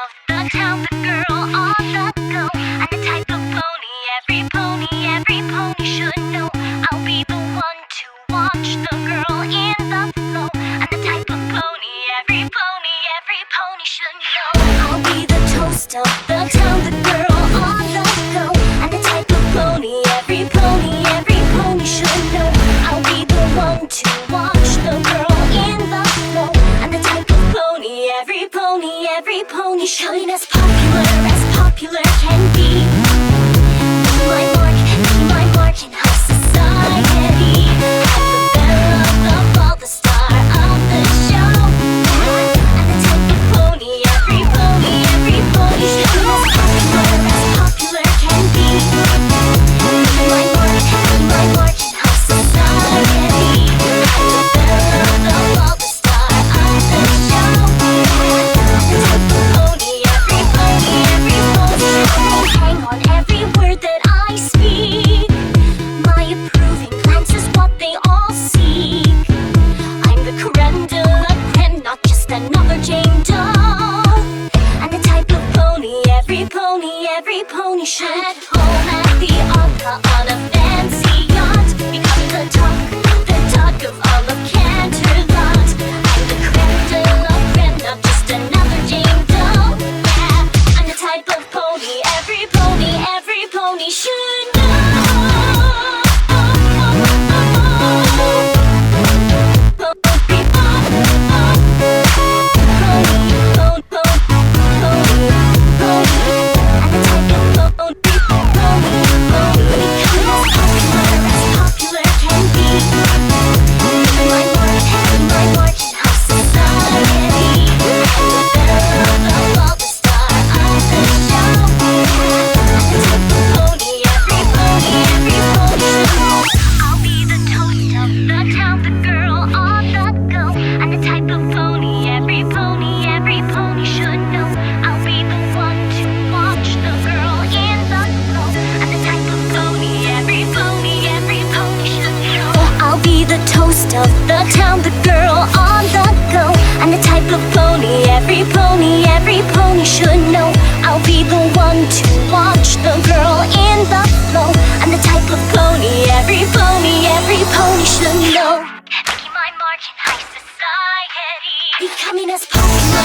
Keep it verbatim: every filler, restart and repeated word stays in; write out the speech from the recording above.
of the town, the girl on the go. I'm the type of pony every pony, every pony should know. I'll be the one to watch the girl in the flow. I'm the type of pony every pony, every pony should know. I'll be the toast of the town, the girl on the go. I'm the type of pony every pony, every pony should know. I'll be the one to watch the girl in the flow. I'm the type of pony every pony, every pony should know. As popular as popular can be. Be my mark, be my mark in high society. I'm the belle of the ball, the star of the show. I'm the type of pony every pony, every pony should know. As popular as popular can be. Be my mark, be my mark in high society. I'm the belle of the ball, the star of the show. I'm the type of pony every pony, every pony should know. Hang on every word that I speak. My approving glance is what they all seek. I'm the creme de la creme, not just another Jane Doe. I'm the type of pony every pony, every pony should. At home at the opera on a fancy yacht. Become the talk, the talk of all of Canterlot. I'm the creme de la creme, not just another Jane Doe. Yeah, I'm the type of pony every pony, every pony should know. Of the town, the girl on the go. I'm the type of pony every pony, every pony should know. I'll be the one to watch the girl in the flow. I'm the type of pony every pony, every pony should know. Making my mark in high society. Becoming as popular